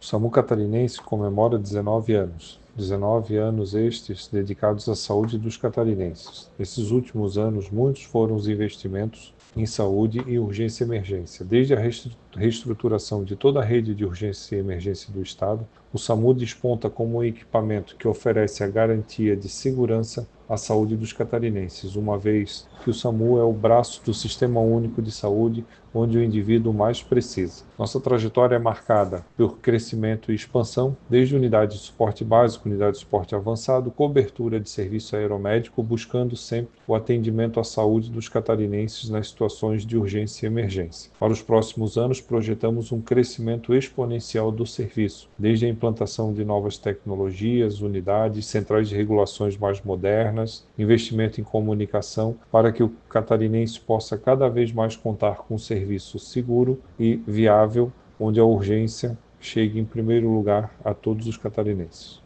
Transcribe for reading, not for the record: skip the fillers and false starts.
O SAMU catarinense comemora 19 anos. 19 anos estes dedicados à saúde dos catarinenses. Nesses últimos anos, muitos foram os investimentos em saúde e urgência e emergência. Desde a reestruturação de toda a rede de urgência e emergência do Estado, o SAMU desponta como um equipamento que oferece a garantia de segurança à saúde dos catarinenses, uma vez que o SAMU é o braço do Sistema Único de Saúde, onde o indivíduo mais precisa. Nossa trajetória é marcada por crescimento e expansão, desde unidade de suporte básico, unidade de suporte avançado, cobertura de serviço aeromédico, buscando sempre o atendimento à saúde dos catarinenses nas situações de urgência e emergência. Para os próximos anos, projetamos um crescimento exponencial do serviço, desde a implantação de novas tecnologias, unidades, centrais de regulações mais modernas, investimento em comunicação, para que o catarinense possa cada vez mais contar com um serviço seguro e viável, onde a urgência chegue em primeiro lugar a todos os catarinenses.